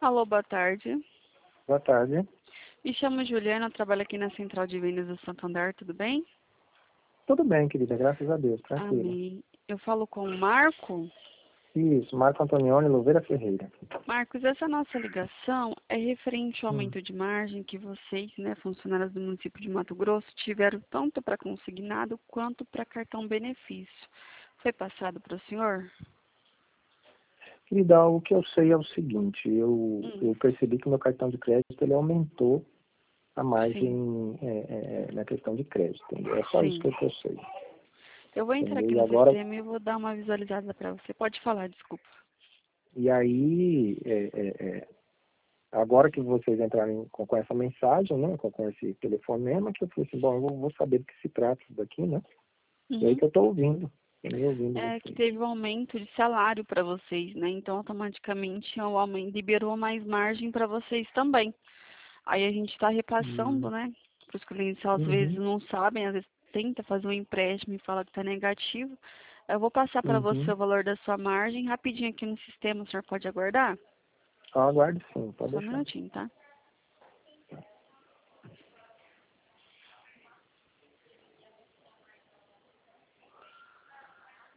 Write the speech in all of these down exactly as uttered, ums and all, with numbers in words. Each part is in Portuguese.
Alô, boa tarde. Boa tarde. Me chamo Juliana, trabalho aqui na Central de Vendas do Santander, tudo bem? Tudo bem, querida, graças a Deus, tranquilo. Amém. Eu falo com o Marco. Isso, Marco Antonioni Louveira Ferreira. Marcos, essa nossa ligação é referente ao Hum. aumento de margem que vocês, né, funcionários do município de Mato Grosso, tiveram tanto para consignado quanto para cartão benefício. Foi passado para o senhor? Querida, o que eu sei é o seguinte, eu, Hum. eu percebi que meu cartão de crédito ele aumentou a Sim, margem é, é, na questão de crédito, entendeu? É só isso sim. que eu, que eu sei. Eu vou entrar Entendeu? aqui E no agora, sistema e vou dar uma visualizada para você. Pode falar, desculpa. e aí, é, é, é, agora que vocês entrarem com, com essa mensagem, né, com, com esse telefonema, que eu falei assim, bom, eu vou, vou saber do que se trata isso daqui, né? E aí Uhum. que eu tô ouvindo, eu ouvindo É que vocês. teve um aumento de salário para vocês, né? Então, automaticamente, o aumento liberou mais margem para vocês também. Aí a gente está repassando, Hum. né? Para os clientes, às vezes Uhum, não sabem, às vezes tenta fazer um empréstimo e fala que está negativo. Eu vou passar para você uhum. o valor da sua margem rapidinho aqui no sistema. O senhor pode aguardar? Ah, aguarde sim, pode Só um deixar. minutinho, tá?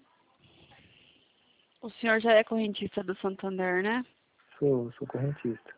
O senhor já é correntista do Santander, né? Sou, sou correntista.